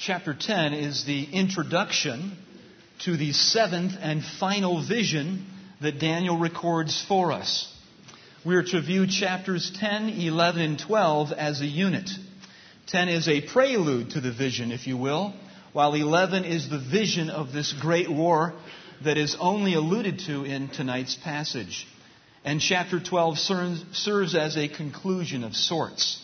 Chapter 10 is the introduction to the seventh and final vision that Daniel records for us. We are to view chapters 10, 11, and 12 as a unit. 10 is a prelude to the vision, if you will, while 11 is the vision of this great war that is only alluded to in tonight's passage. And chapter 12 serves as a conclusion of sorts.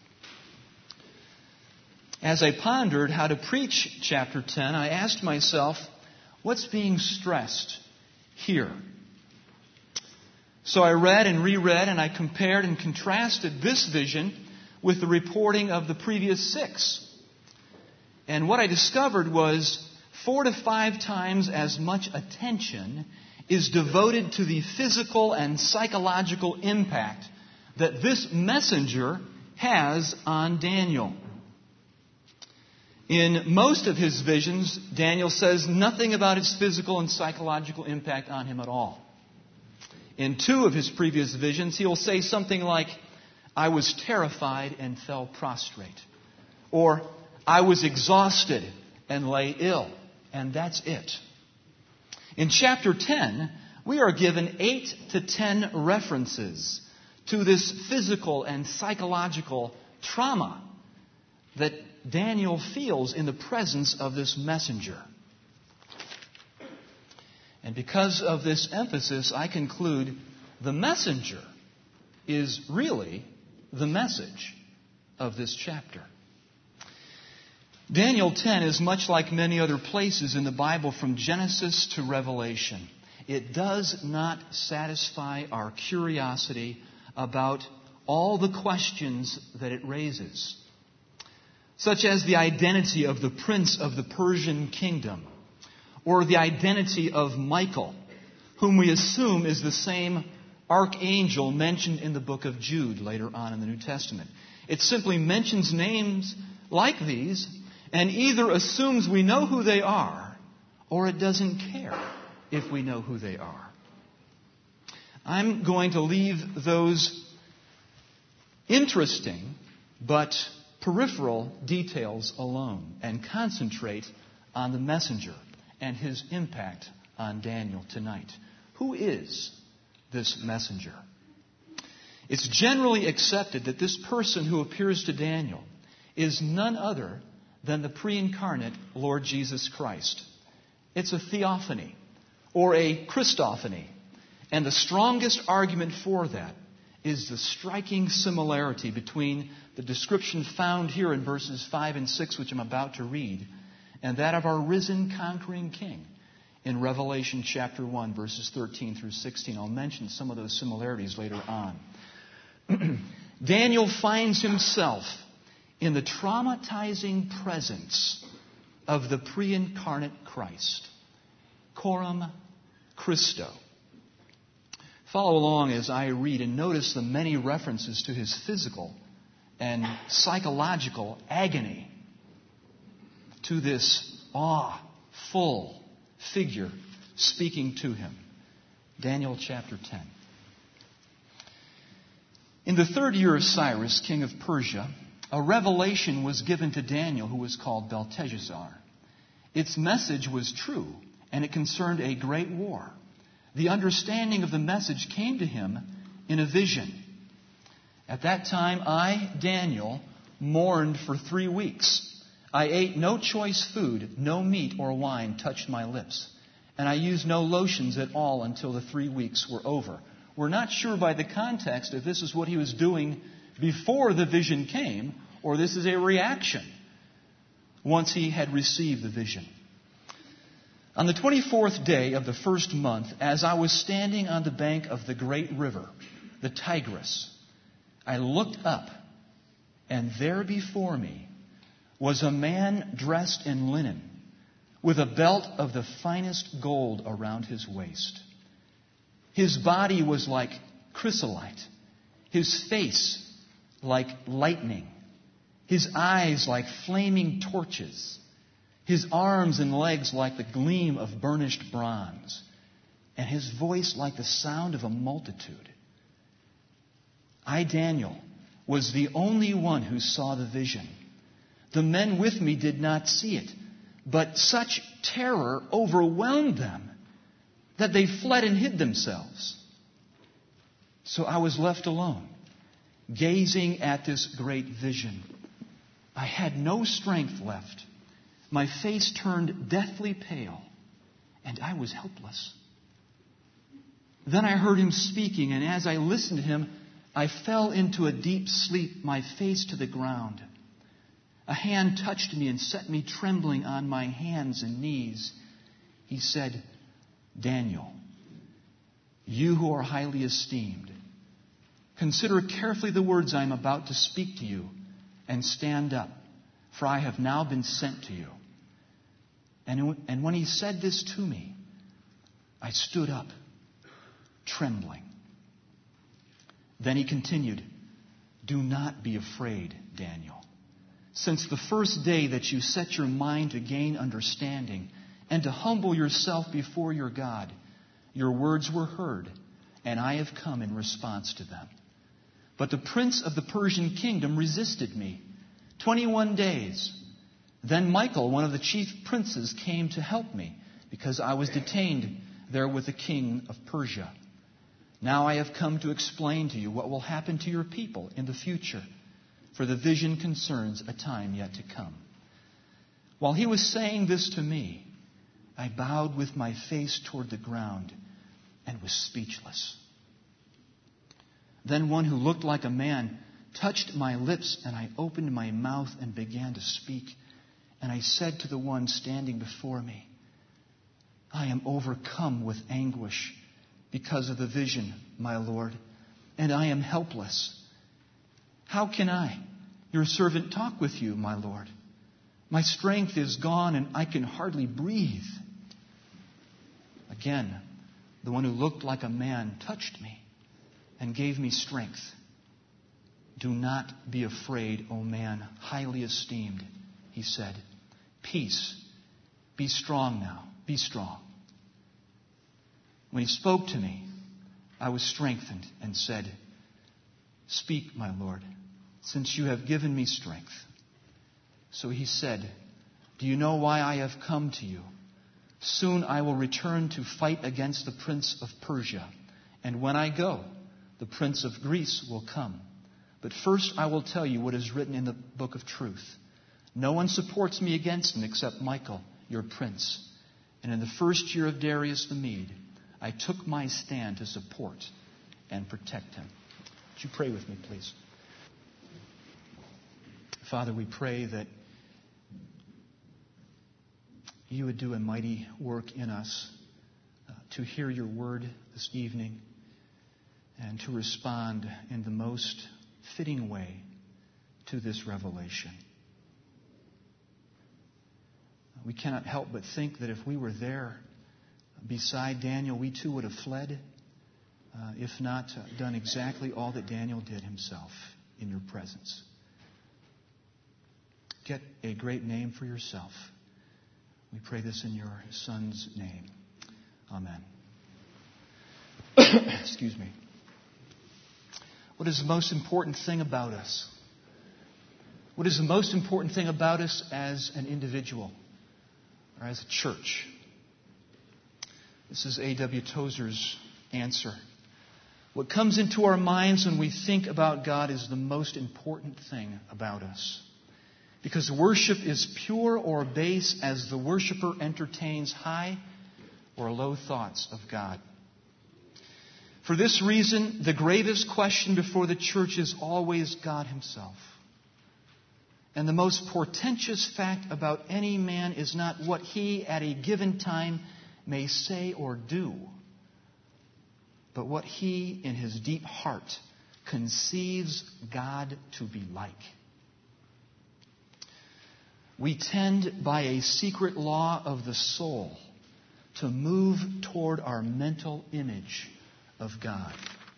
As I pondered how to preach chapter 10, I asked myself, what's being stressed here? So I read and reread, and I compared and contrasted this vision with the reporting of the previous 6. And what I discovered was 4 to 5 times as much attention is devoted to the physical and psychological impact that this messenger has on Daniel. In most of his visions, Daniel says nothing about its physical and psychological impact on him at all. In 2 of his previous visions, he'll say something like, I was terrified and fell prostrate. Or, I was exhausted and lay ill. And that's it. In chapter 10, we are given 8 to 10 references to this physical and psychological trauma that Daniel feels in the presence of this messenger. And because of this emphasis, I conclude the messenger is really the message of this chapter. Daniel 10 is much like many other places in the Bible from Genesis to Revelation. It does not satisfy our curiosity about all the questions that it raises, such as the identity of the prince of the Persian kingdom, or the identity of Michael, whom we assume is the same archangel mentioned in the book of Jude later on in the New Testament. It simply mentions names like these and either assumes we know who they are, or it doesn't care if we know who they are. I'm going to leave those interesting but peripheral details alone and concentrate on the messenger and his impact on Daniel tonight. Who is this messenger? It's generally accepted that this person who appears to Daniel is none other than the pre-incarnate Lord Jesus Christ. It's a theophany or a Christophany. And the strongest argument for that is the striking similarity between the description found here in verses 5 and 6, which I'm about to read, and that of our risen conquering King in Revelation chapter 1, verses 13 through 16. I'll mention some of those similarities later on. Daniel finds himself in the traumatizing presence of the pre-incarnate Christ, Coram Christo. Follow along as I read and notice the many references to his physical and psychological agony, to this awe-full figure speaking to him. Daniel chapter 10. In the 3rd year of Cyrus, king of Persia, a revelation was given to Daniel who was called Belteshazzar. Its message was true, and it concerned a great war. The understanding of the message came to him in a vision. At that time, I, Daniel, mourned for 3 weeks. I ate no choice food, no meat or wine touched my lips, and I used no lotions at all until the 3 weeks were over. We're not sure by the context if this is what he was doing before the vision came, or this is a reaction once he had received the vision. On the 24th day of the 1st month, as I was standing on the bank of the great river, the Tigris, I looked up, and there before me was a man dressed in linen, with a belt of the finest gold around his waist. His body was like chrysolite, his face like lightning, his eyes like flaming torches, his arms and legs like the gleam of burnished bronze, and his voice like the sound of a multitude. I, Daniel, was the only one who saw the vision. The men with me did not see it, but such terror overwhelmed them that they fled and hid themselves. So I was left alone, gazing at this great vision. I had no strength left. My face turned deathly pale, and I was helpless. Then I heard him speaking, and as I listened to him, I fell into a deep sleep, my face to the ground. A hand touched me and set me trembling on my hands and knees. He said, Daniel, you who are highly esteemed, consider carefully the words I am about to speak to you, and stand up, for I have now been sent to you. And when he said this to me, I stood up, trembling. Then he continued, do not be afraid, Daniel. Since the first day that you set your mind to gain understanding and to humble yourself before your God, your words were heard, and I have come in response to them. But the prince of the Persian kingdom resisted me 21 days. Then Michael, one of the chief princes, came to help me because I was detained there with the king of Persia. Now I have come to explain to you what will happen to your people in the future, for the vision concerns a time yet to come. While he was saying this to me, I bowed with my face toward the ground and was speechless. Then one who looked like a man touched my lips, and I opened my mouth and began to speak. And I said to the one standing before me, I am overcome with anguish because of the vision, my Lord, and I am helpless. How can I, your servant, talk with you, my Lord? My strength is gone and I can hardly breathe. Again, the one who looked like a man touched me and gave me strength. Do not be afraid, O man, highly esteemed, he said. Peace. Be strong now. Be strong. When he spoke to me, I was strengthened and said, Speak, my Lord, since you have given me strength. So he said, Do you know why I have come to you? Soon I will return to fight against the prince of Persia. And when I go, the prince of Greece will come. But first I will tell you what is written in the book of truth. No one supports me against him except Michael, your prince. And in the first year of Darius the Mede, I took my stand to support and protect him. Would you pray with me, please? Father, we pray that you would do a mighty work in us to hear your word this evening and to respond in the most fitting way to this revelation. We cannot help but think that if we were there beside Daniel, we too would have fled, if not done exactly all that Daniel did himself in your presence. Get a great name for yourself. We pray this in your Son's name. Amen. Excuse me. What is the most important thing about us? What is the most important thing about us as an individual or as a church? This is A.W. Tozer's answer. What comes into our minds when we think about God is the most important thing about us. Because worship is pure or base as the worshiper entertains high or low thoughts of God. For this reason, the gravest question before the church is always God himself. And the most portentous fact about any man is not what he at a given time may say or do, but what he in his deep heart conceives God to be like. We tend by a secret law of the soul to move toward our mental image of God.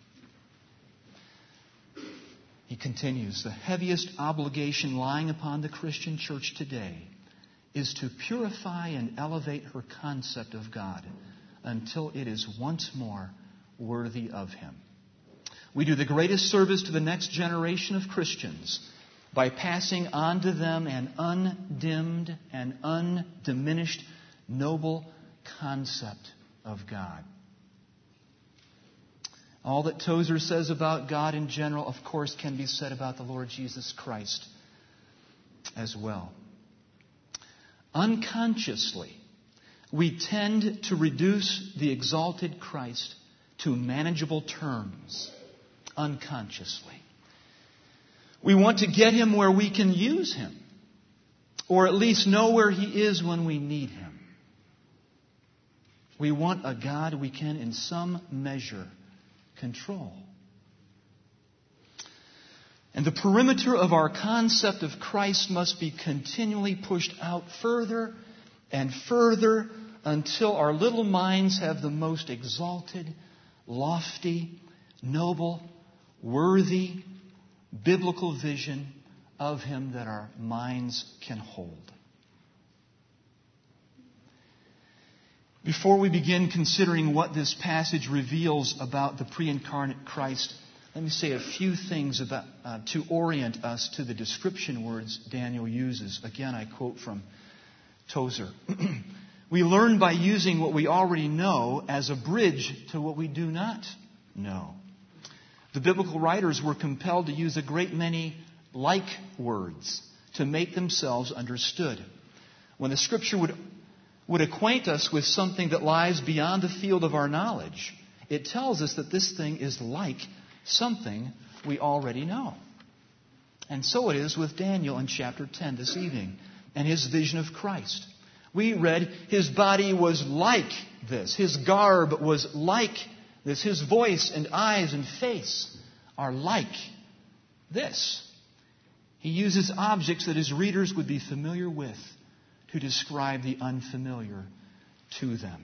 He continues, the heaviest obligation lying upon the Christian church today is to purify and elevate her concept of God until it is once more worthy of Him. We do the greatest service to the next generation of Christians by passing on to them an undimmed and undiminished noble concept of God. All that Tozer says about God in general, of course, can be said about the Lord Jesus Christ as well. Unconsciously, we tend to reduce the exalted Christ to manageable terms. Unconsciously. We want to get Him where we can use Him, or at least know where He is when we need Him. We want a God we can, in some measure, control. And the perimeter of our concept of Christ must be continually pushed out further and further until our little minds have the most exalted, lofty, noble, worthy, biblical vision of Him that our minds can hold. Before we begin considering what this passage reveals about the pre-incarnate Christ, let me say a few things about to orient us to the description words Daniel uses. Again, I quote from Tozer. We learn by using what we already know as a bridge to what we do not know. The biblical writers were compelled to use a great many like words to make themselves understood. When the Scripture would acquaint us with something that lies beyond the field of our knowledge, it tells us that this thing is like something we already know. And so it is with Daniel in chapter 10 this evening and his vision of Christ. We read His body was like this. His garb was like this. His voice and eyes and face are like this. He uses objects that his readers would be familiar with to describe the unfamiliar to them.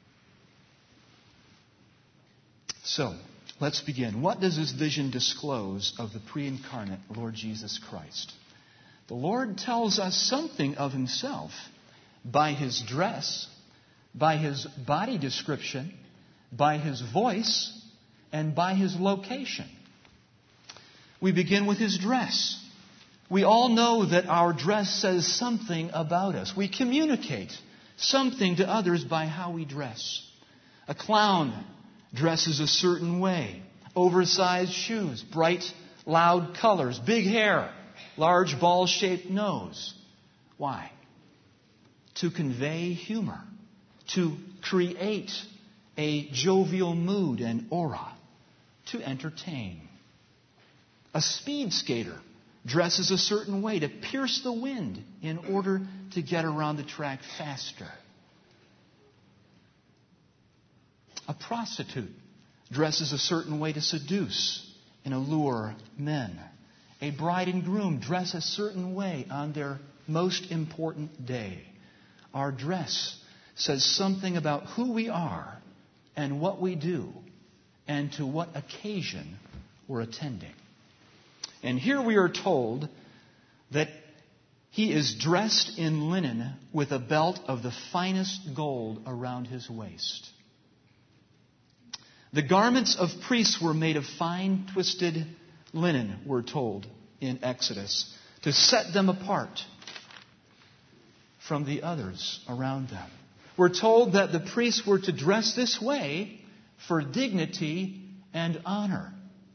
So, let's begin. What does this vision disclose of the pre-incarnate Lord Jesus Christ? The Lord tells us something of Himself by His dress, by His body description, by His voice, and by His location. We begin with His dress. We all know that our dress says something about us. We communicate something to others by how we dress. A clown dresses a certain way. Oversized shoes, bright, loud colors, big hair, large ball-shaped nose. Why? To convey humor, to create a jovial mood and aura, to entertain. A speed skater dresses a certain way to pierce the wind in order to get around the track faster. A prostitute dresses a certain way to seduce and allure men. A bride and groom dress a certain way on their most important day. Our dress says something about who we are and what we do and to what occasion we're attending. And here we are told that He is dressed in linen with a belt of the finest gold around His waist. The garments of priests were made of fine twisted linen, we're told in Exodus, to set them apart from the others around them. We're told that the priests were to dress this way for dignity and honor.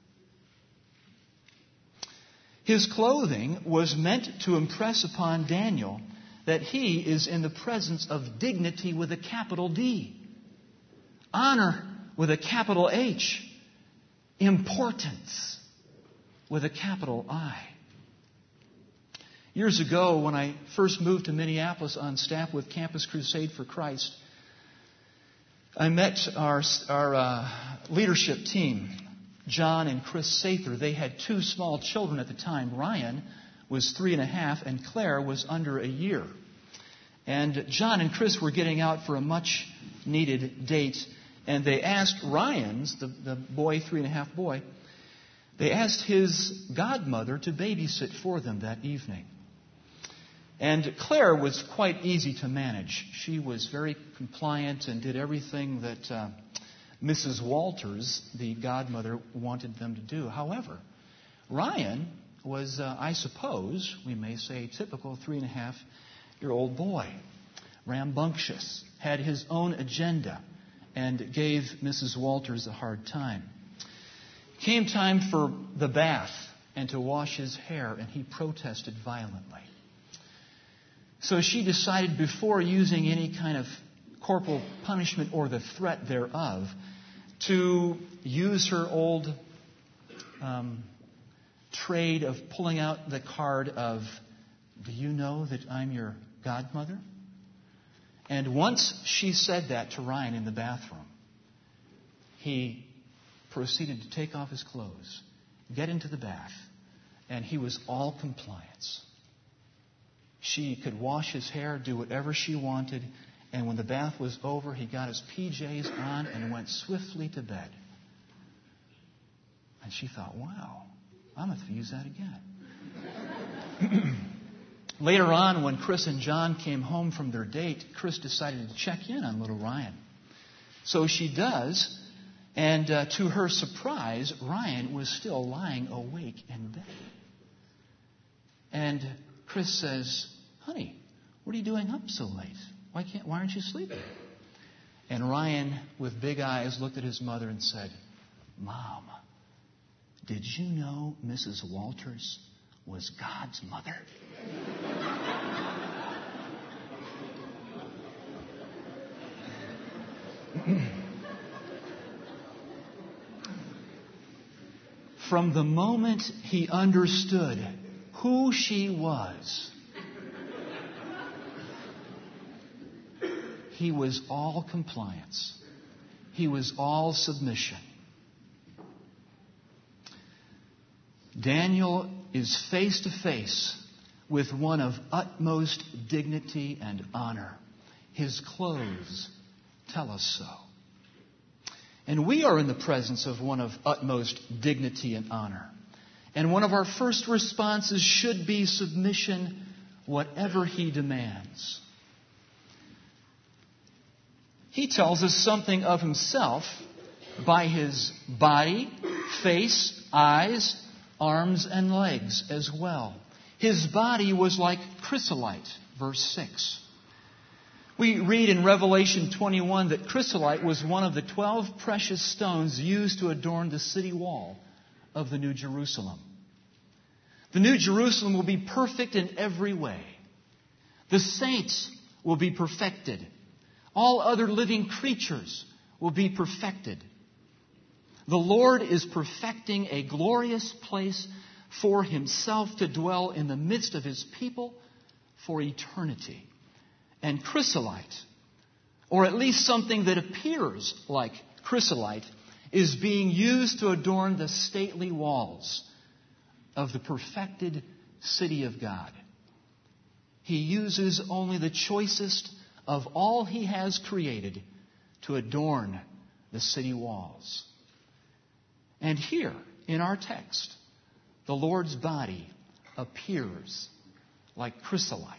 His clothing was meant to impress upon Daniel that he is in the presence of dignity with a capital D, honor with a capital H, importance with a capital I. Years ago, when I first moved to Minneapolis on staff with Campus Crusade for Christ, I met our leadership team, John and Chris Sather. They had two small children at the time. Ryan was 3.5 and Claire was under a year. And John and Chris were getting out for a much-needed date. And they asked Ryan's, the boy, 3.5 boy, they asked his godmother to babysit for them that evening. And Claire was quite easy to manage. She was very compliant and did everything that Mrs. Walters, the godmother, wanted them to do. However, Ryan was, I suppose, we may say, typical 3.5-year-old boy. Rambunctious, had his own agenda, and gave Mrs. Walters a hard time. Came time for the bath and to wash his hair, and he protested violently. So she decided, before using any kind of corporal punishment or the threat thereof, to use her old trade of pulling out the card of, "Do you know that I'm your godmother?" And once she said that to Ryan in the bathroom, he proceeded to take off his clothes, get into the bath, and he was all compliance. She could wash his hair, do whatever she wanted, and when the bath was over, he got his PJs on and went swiftly to bed. And she thought, wow, I'm going to have to use that again. Later on, when Chris and John came home from their date, Chris decided to check in on little Ryan. So she does, and to her surprise, Ryan was still lying awake in bed. And Chris says, "Honey, what are you doing up so late? Why aren't you sleeping?" And Ryan, with big eyes, looked at his mother and said, "Mom, did you know Mrs. Walters was God's mother?" From the moment he understood who she was, he was all compliance. He was all submission. Daniel is face to face with one of utmost dignity and honor. His clothes tell us so. And we are in the presence of one of utmost dignity and honor. And one of our first responses should be submission, whatever he demands. He tells us something of himself by his body, face, eyes, arms, and legs as well. His body was like chrysolite, verse 6. We read in Revelation 21 that chrysolite was one of the 12 precious stones used to adorn the city wall of the New Jerusalem. The New Jerusalem will be perfect in every way. The saints will be perfected. All other living creatures will be perfected. The Lord is perfecting a glorious place for himself to dwell in the midst of his people for eternity. And chrysolite, or at least something that appears like chrysolite, is being used to adorn the stately walls of the perfected city of God. He uses only the choicest of all he has created to adorn the city walls. And here, in our text, the Lord's body appears like chrysolite.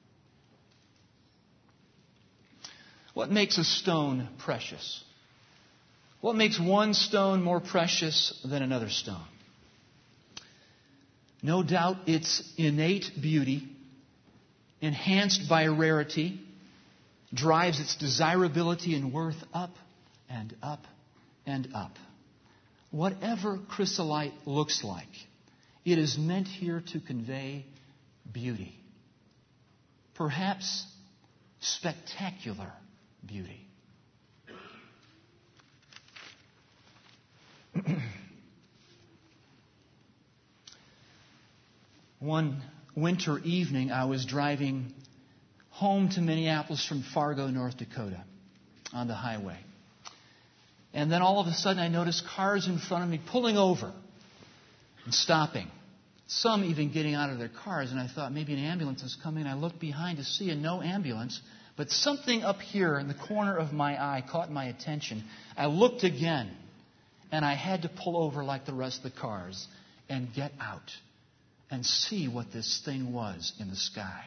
What makes a stone precious? What makes one stone more precious than another stone? No doubt its innate beauty, enhanced by rarity, drives its desirability and worth up and up and up. Whatever chrysolite looks like, it is meant here to convey beauty. Perhaps spectacular beauty. One winter evening, I was driving home to Minneapolis from Fargo, North Dakota, on the highway. And then all of a sudden I noticed cars in front of me pulling over and stopping. Some even getting out of their cars. And I thought maybe an ambulance is coming. I looked behind to see no ambulance. But something up here in the corner of my eye caught my attention. I looked again. And I had to pull over like the rest of the cars and get out and see what this thing was in the sky.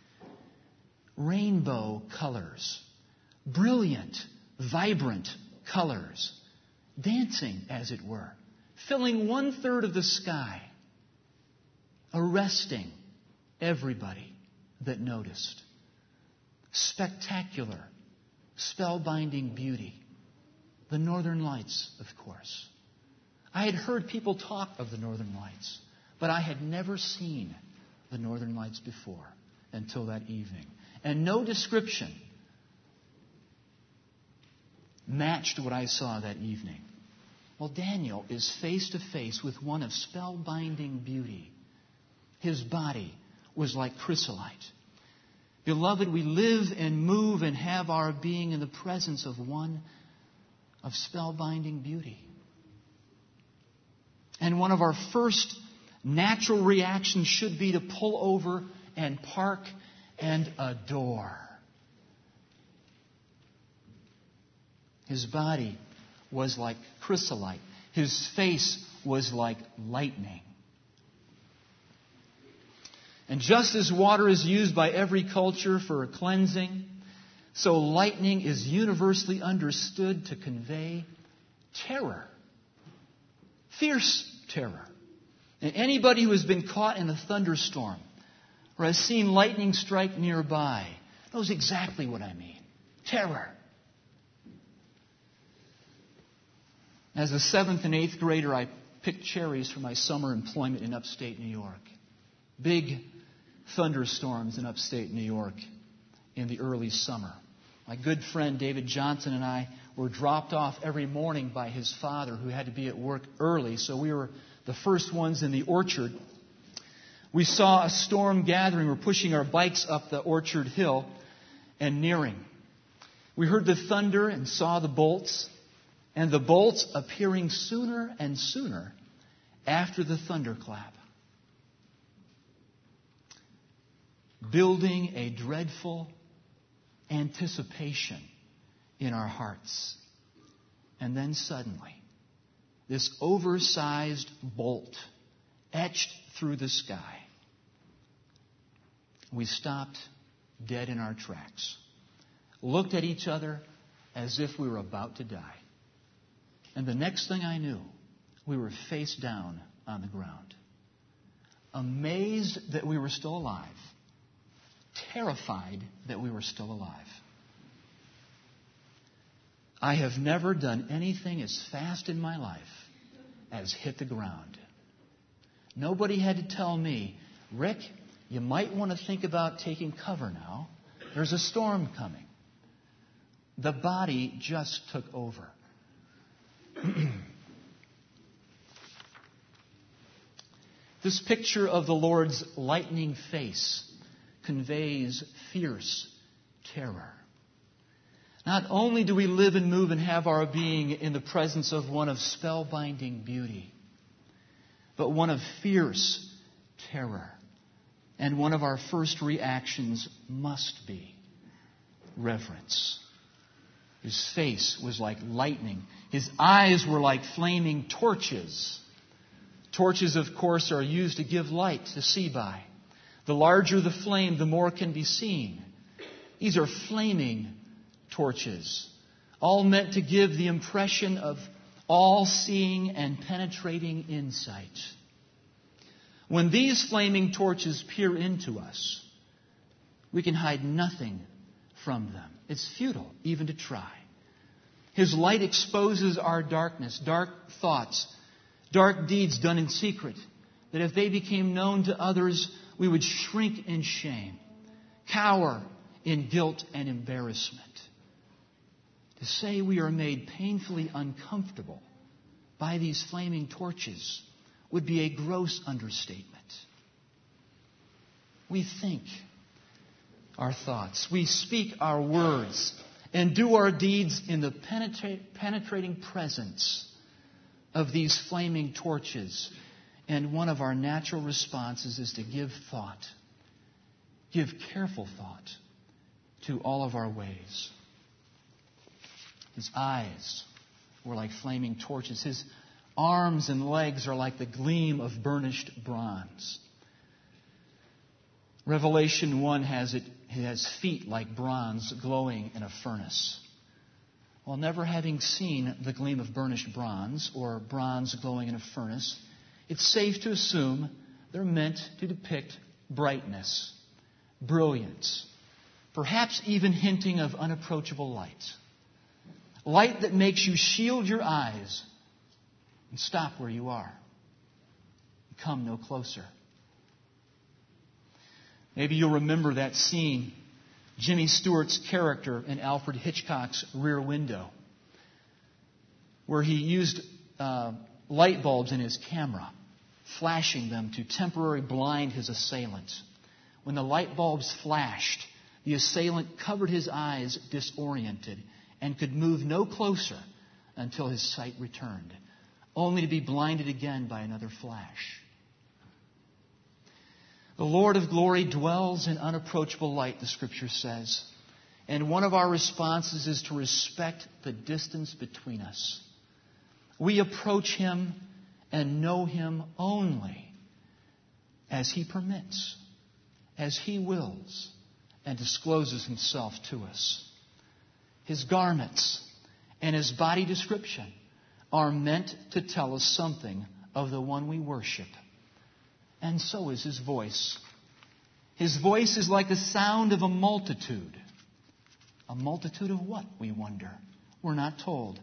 Rainbow colors. Brilliant, vibrant colors. Dancing, as it were. Filling 1/3 of the sky. arresting everybody that noticed. Spectacular, spellbinding beauty. The Northern Lights, of course. I had heard people talk of the Northern Lights, but I had never seen the Northern Lights before until that evening. And no description matched what I saw that evening. Well, Daniel is face to face with one of spellbinding beauty. His body was like chrysolite. Beloved, we live and move and have our being in the presence of one of spellbinding beauty. And one of our first natural reactions should be to pull over and park and adore. His body was like chrysolite. His face was like lightning. And just as water is used by every culture for a cleansing, so lightning is universally understood to convey terror. Fierce terror. And anybody who has been caught in a thunderstorm or has seen lightning strike nearby knows exactly what I mean. Terror. As a 7th and 8th grader, I picked cherries for my summer employment in upstate New York. Big thunderstorms in upstate New York in the early summer. My good friend David Johnson and I were dropped off every morning by his father, who had to be at work early, so we were the first ones in the orchard. We saw a storm gathering. We're pushing our bikes up the orchard hill and nearing. We heard the thunder and saw the bolts, and the bolts appearing sooner and sooner after the thunderclap, building a dreadful anticipation in our hearts. And then suddenly, this oversized bolt etched through the sky. We stopped dead in our tracks, looked at each other as if we were about to die. And the next thing I knew, we were face down on the ground, amazed that we were still alive, terrified that we were still alive. I have never done anything as fast in my life as hit the ground. Nobody had to tell me, Rick, you might want to think about taking cover now. There's a storm coming. The body just took over. This picture of the Lord's lightning face conveys fierce terror. Not only do we live and move and have our being in the presence of one of spellbinding beauty, but one of fierce terror. And one of our first reactions must be reverence. His face was like lightning. His eyes were like flaming torches. Torches, of course, are used to give light to see by. The larger the flame, the more can be seen. These are flaming torches, all meant to give the impression of all-seeing and penetrating insight. When these flaming torches peer into us, we can hide nothing from them. It's futile even to try. His light exposes our darkness, dark thoughts, dark deeds done in secret, that if they became known to others, we would shrink in shame, cower in guilt and embarrassment. To say we are made painfully uncomfortable by these flaming torches would be a gross understatement. We think our thoughts, we speak our words, and do our deeds in the penetrating presence of these flaming torches. And one of our natural responses is to give thought, give careful thought to all of our ways. His eyes were like flaming torches. His arms and legs are like the gleam of burnished bronze. Revelation 1 has feet like bronze glowing in a furnace. While never having seen the gleam of burnished bronze or bronze glowing in a furnace, it's safe to assume They're meant to depict brightness, brilliance, perhaps even hinting of unapproachable light. Light that makes you shield your eyes and stop where you are. Come no closer. Maybe you'll remember that scene, Jimmy Stewart's character in Alfred Hitchcock's Rear Window, where he used light bulbs in his camera, flashing them to temporarily blind his assailant. When the light bulbs flashed, the assailant covered his eyes disoriented and could move no closer until his sight returned, only to be blinded again by another flash. The Lord of glory dwells in unapproachable light, the Scripture says. And one of our responses is to respect the distance between us. We approach Him and know Him only as He permits, as He wills, and discloses Himself to us. His garments and His body description are meant to tell us something of the one we worship. And so is His voice. His voice is like the sound of a multitude. A multitude of what, we wonder? We're not told.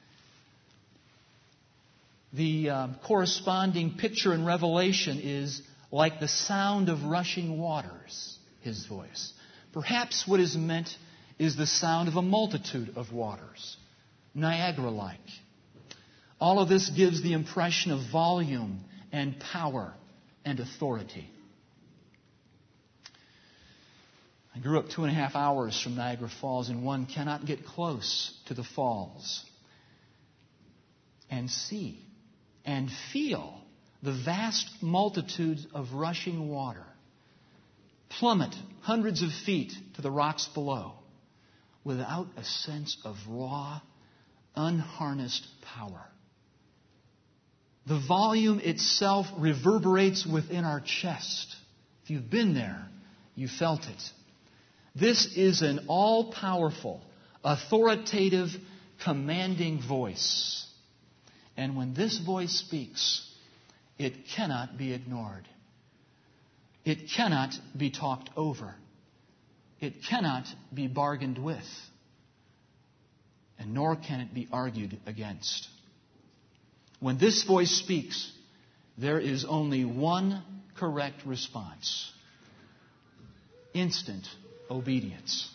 The corresponding picture in Revelation is like the sound of rushing waters, His voice. Perhaps what is meant is the sound of a multitude of waters, Niagara-like. All of this gives the impression of volume and power and authority. I grew up 2.5 hours from Niagara Falls, and one cannot get close to the falls and see and feel the vast multitudes of rushing water plummet hundreds of feet to the rocks below without a sense of raw, unharnessed power. The volume itself reverberates within our chest. If you've been there, you felt it. This is an all-powerful, authoritative, commanding voice. And when this voice speaks, it cannot be ignored. It cannot be talked over. It cannot be bargained with. And nor can it be argued against. When this voice speaks, there is only one correct response: instant obedience.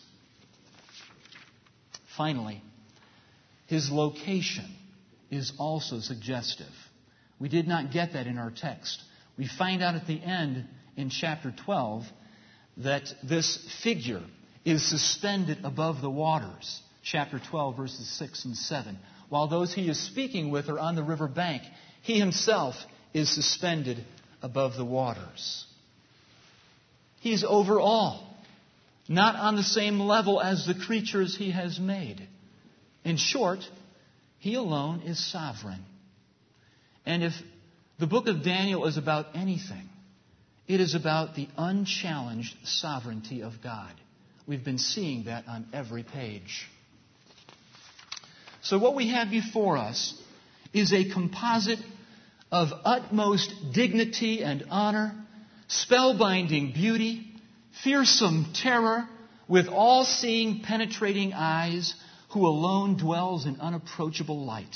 Finally, His location is also suggestive. We did not get that in our text. We find out at the end in chapter 12 that this figure is suspended above the waters. Chapter 12, verses 6 and 7. While those He is speaking with are on the river bank, He Himself is suspended above the waters. He's over all, not on the same level as the creatures He has made. In short, He alone is sovereign. And if the book of Daniel is about anything, it is about the unchallenged sovereignty of God. We've been seeing that on every page. So what we have before us is a composite of utmost dignity and honor, spellbinding beauty, fearsome terror, with all-seeing, penetrating eyes, who alone dwells in unapproachable light,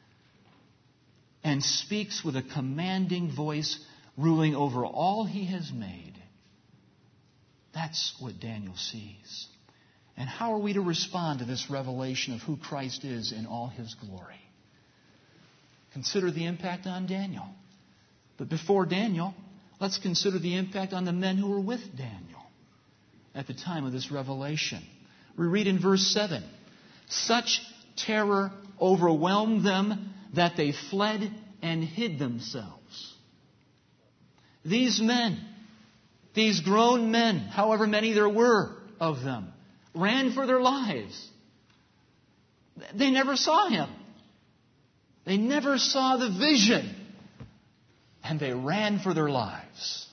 and speaks with a commanding voice, ruling over all He has made. That's what Daniel sees. And how are we to respond to this revelation of who Christ is in all His glory? Consider the impact on Daniel. But before Daniel, let's consider the impact on the men who were with Daniel at the time of this revelation. We read in verse 7, "Such terror overwhelmed them that they fled and hid themselves." These men, these grown men, however many there were of them, ran for their lives. They never saw Him. They never saw the vision. And they ran for their lives.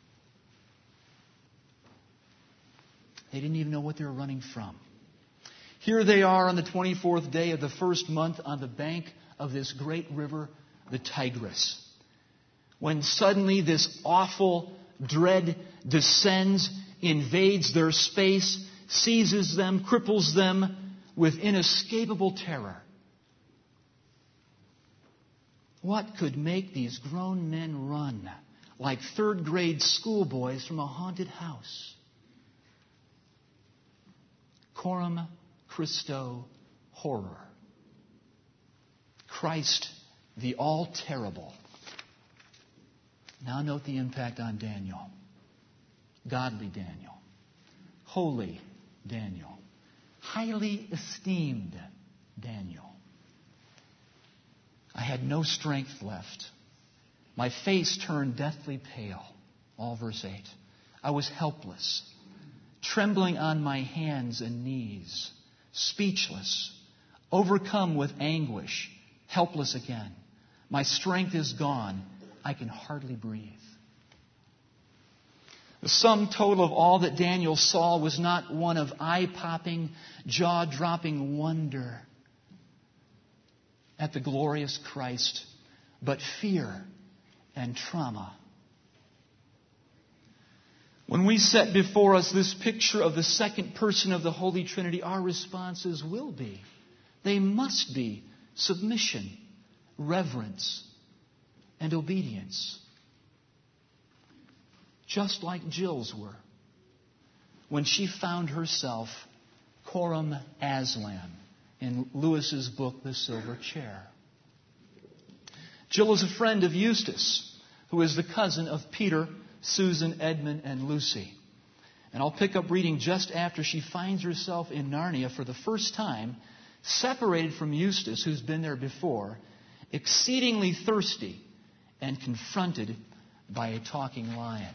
They didn't even know what they were running from. Here they are on the 24th day of the first month on the bank of this great river, the Tigris. when suddenly this awful dread descends, invades their space, seizes them, cripples them with inescapable terror. What could make these grown men run like third-grade schoolboys from a haunted house? Coram Christo horror. Christ the all-terrible. Now note the impact on Daniel. Godly Daniel. Holy Daniel. Highly esteemed Daniel. I had no strength left. My face turned deathly pale. All verse 8. I was helpless, trembling on my hands and knees, speechless, overcome with anguish, helpless again. My strength is gone. I can hardly breathe. The sum total of all that Daniel saw was not one of eye-popping, jaw-dropping wonder at the glorious Christ, but fear and trauma. When we set before us this picture of the second person of the Holy Trinity, our responses will be, they must be, submission, reverence, and obedience. Just like Jill's were when she found herself Coram Aslan in Lewis's book, The Silver Chair. Jill is a friend of Eustace, who is the cousin of Peter, Susan, Edmund, and Lucy. And I'll pick up reading just after she finds herself in Narnia for the first time, separated from Eustace, who's been there before, exceedingly thirsty, and confronted by a talking lion.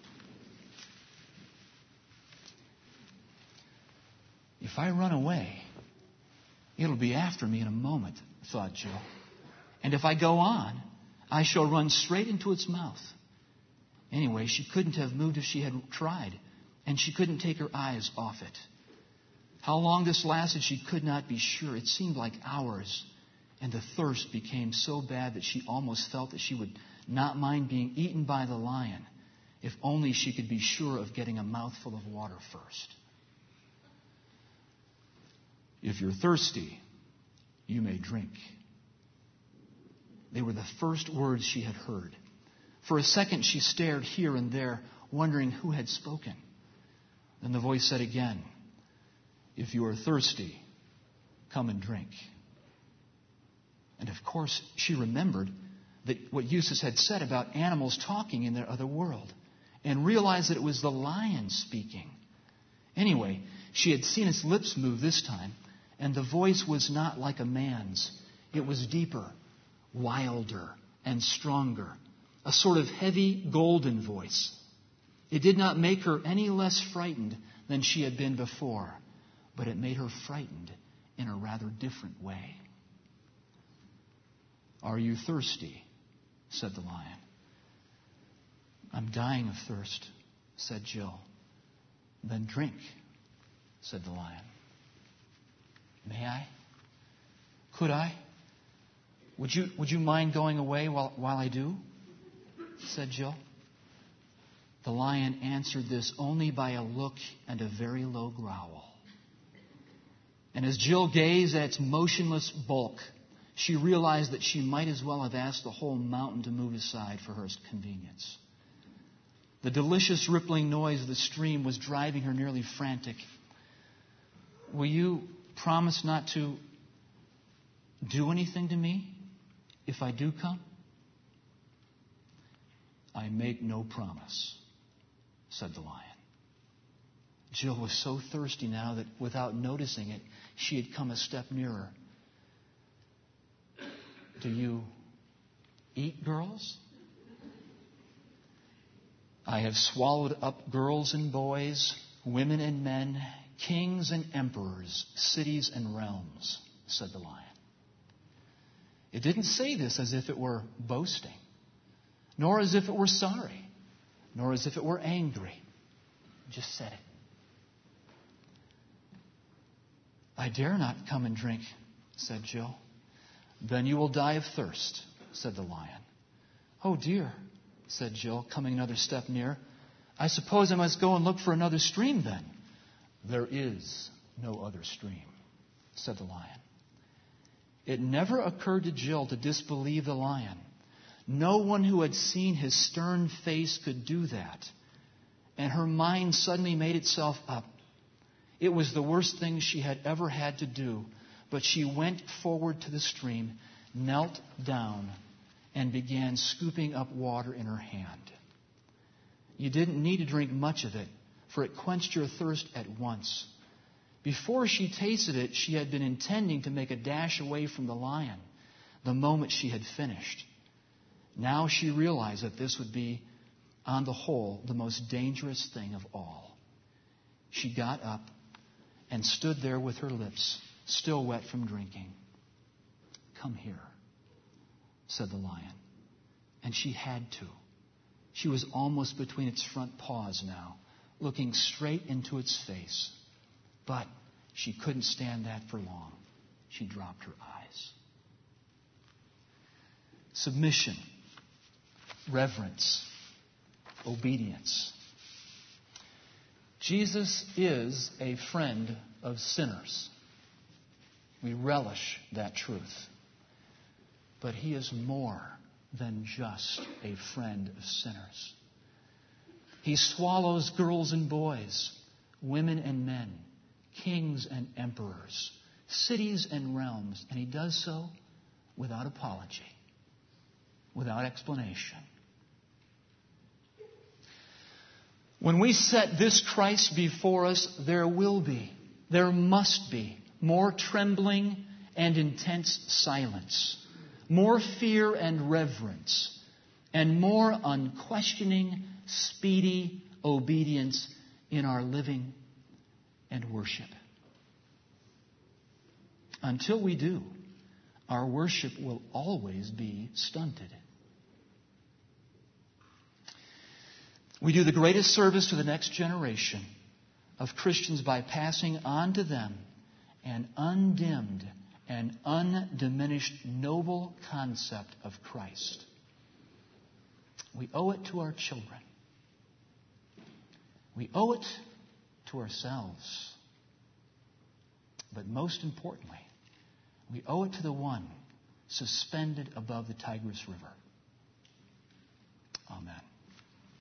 If I run away, it'll be after me in a moment, thought Jill. And if I go on, I shall run straight into its mouth. Anyway, she couldn't have moved if she had tried, and she couldn't take her eyes off it. How long this lasted, she could not be sure. It seemed like hours, and the thirst became so bad that she almost felt that she would not mind being eaten by the lion if only she could be sure of getting a mouthful of water first. If you're thirsty, you may drink. They were the first words she had heard. For a second, she stared here and there, wondering who had spoken. Then the voice said again, if you are thirsty, come and drink. And of course, she remembered that what Eustace had said about animals talking in their other world, and realized that it was the lion speaking. Anyway, she had seen its lips move this time, and the voice was not like a man's. It was deeper, wilder, and stronger. A sort of heavy, golden voice. It did not make her any less frightened than she had been before, but it made her frightened in a rather different way. Are you thirsty? Said the lion. I'm dying of thirst, said Jill. Then drink, said the lion. May I? Could I? Would you mind going away while I do? Said Jill. The lion answered this only by a look and a very low growl. And as Jill gazed at its motionless bulk, she realized that she might as well have asked the whole mountain to move aside for her convenience. The delicious rippling noise of the stream was driving her nearly frantic. Will you promise not to do anything to me if I do come? I make no promise, said the lion. Jill was so thirsty now that without noticing it, she had come a step nearer. Do you eat girls? I have swallowed up girls and boys, women and men, kings and emperors, cities and realms, said the lion. It didn't say this as if it were boasting, nor as if it were sorry, nor as if it were angry. It just said it. I dare not come and drink, said Jill. Then you will die of thirst, said the lion. Oh dear, said Jill, coming another step nearer. "I suppose I must go and look for another stream then." "There is no other stream," said the lion. It never occurred to Jill to disbelieve the lion. No one who had seen his stern face could do that. And her mind suddenly made itself up. It was the worst thing she had ever had to do, but she went forward to the stream, knelt down, and began scooping up water in her hand. You didn't need to drink much of it, for it quenched your thirst at once. Before she tasted it, she had been intending to make a dash away from the lion the moment she had finished. Now she realized that this would be, on the whole, the most dangerous thing of all. She got up and stood there with her lips still wet from drinking. "Come here," said the lion. And she had to. She was almost between its front paws now, looking straight into its face. But she couldn't stand that for long. She dropped her eyes. Submission, reverence, obedience. Jesus is a friend of sinners. We relish that truth. But he is more than just a friend of sinners. He swallows girls and boys, women and men, kings and emperors, cities and realms, and he does so without apology, without explanation. When we set this Christ before us, there must be more trembling and intense silence, more fear and reverence, and more unquestioning, speedy obedience in our living and worship. Until we do, our worship will always be stunted. We do the greatest service to the next generation of Christians by passing on to them an undimmed and undiminished noble concept of Christ. We owe it to our children. We owe it to ourselves. But most importantly, we owe it to the one suspended above the Tigris River. Amen.